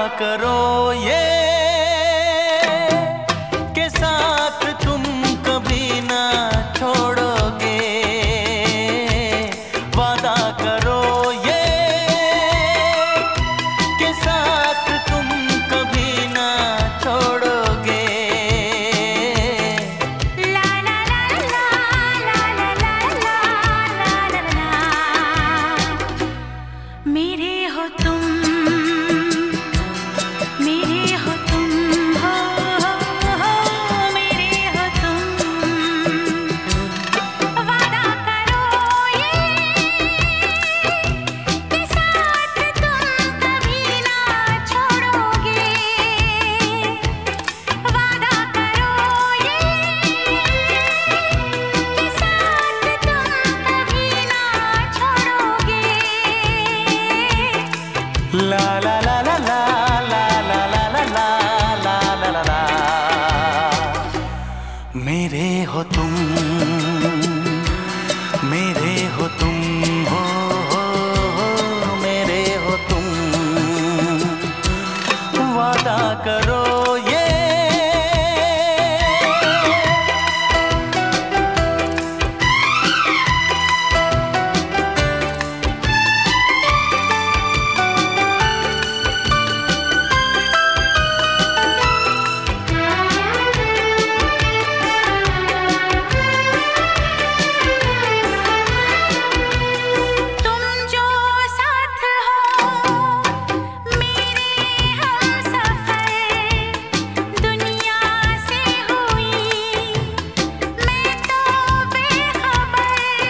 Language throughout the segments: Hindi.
करो ये के साथ तुम कभी ना छोड़ोगे। वादा करो ये के साथ तुम कभी ना छोड़ोगे। ला ला ला ला ला ला ला ला ला ला। मेरे हो तुम, मेरे हो तुम, हो मेरे हो तुम। वादा करो ये के साथ तुम कभी ना छोड़ोगे। वादा करो ये के साथ तुम कभी ना छोड़ोगे। ला ला ला ला ला ला ला ला ला ला ला ला ला। मेरे हो तुम, मेरे हो तुम, हो मेरे हो तुम। वादा करो ये तुम जो साथ हो मेरे हमसफर, दुनिया से हुई मैं तो बेखबर।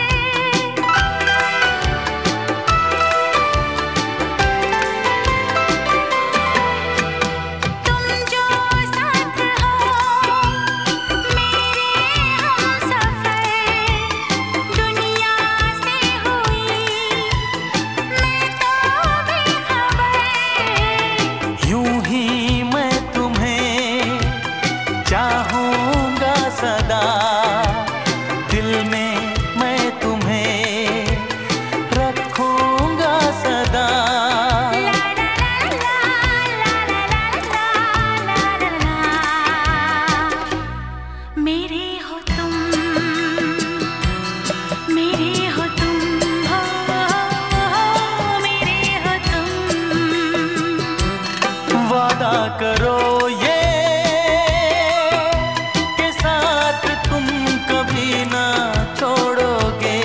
तुम जो साथ हो मेरे हमसफर, दुनिया से हुई मैं तो बेखबर। यूं ही मैं तुम्हें चाहूंगा सदा, दिल में मैं तुम्हें रखूंगा सदा। ला ला ला ला ला ला ला ला ला। मेरे हो तुम, मेरे हो तुम, हो मेरे हो तुम। वादा करो ये के साथ तुम कभी ना छोड़ोगे।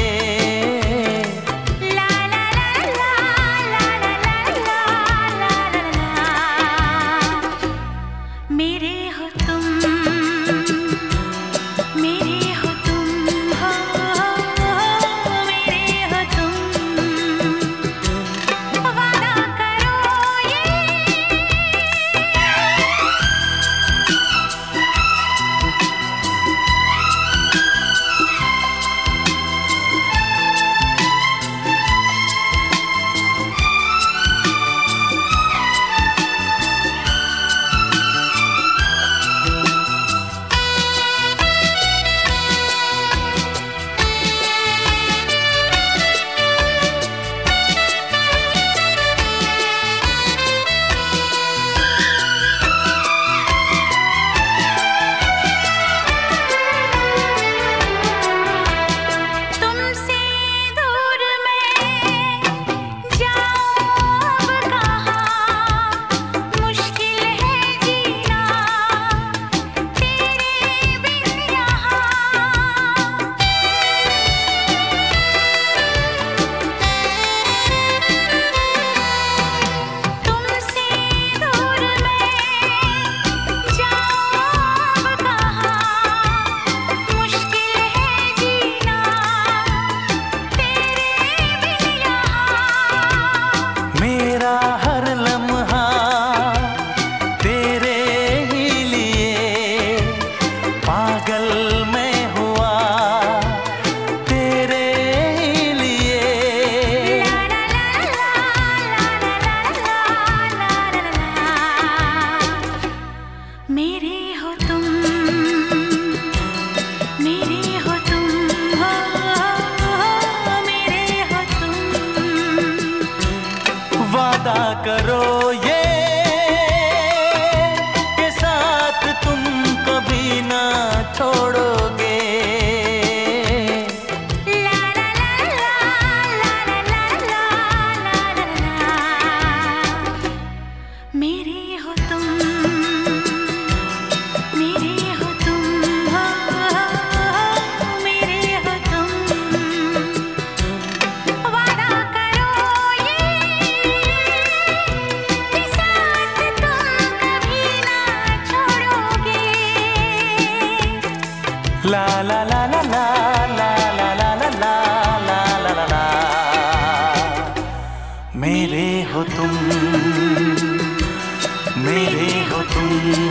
ला ला ला ला ला ला ला ला ला। मेरे हो तुम, मेरे हो तुम, हो मेरे हो तुम। वादा करो ये तुमसे दूर मैं जाऊं अब कहाँ। मुश्किल है जीना तेरे बिन यहाँ। तुमसे दूर मैं जाऊं अब कहाँ। मुश्किल है जीना तेरे बिन यहाँ। मेरा हर लम्हा तेरे ही लिए, पागल मैं हुआ तेरे ही लिए। ला ला ला ला ला ला ला ला ला। मेरे हो तुम, मेरे हो तुम, हो मेरे हो तुम। वादा करो ये ला ला ला ला ला ला ला ला ला ला ला ला ला ला। मेरे हो तुम, मेरे हो तुम।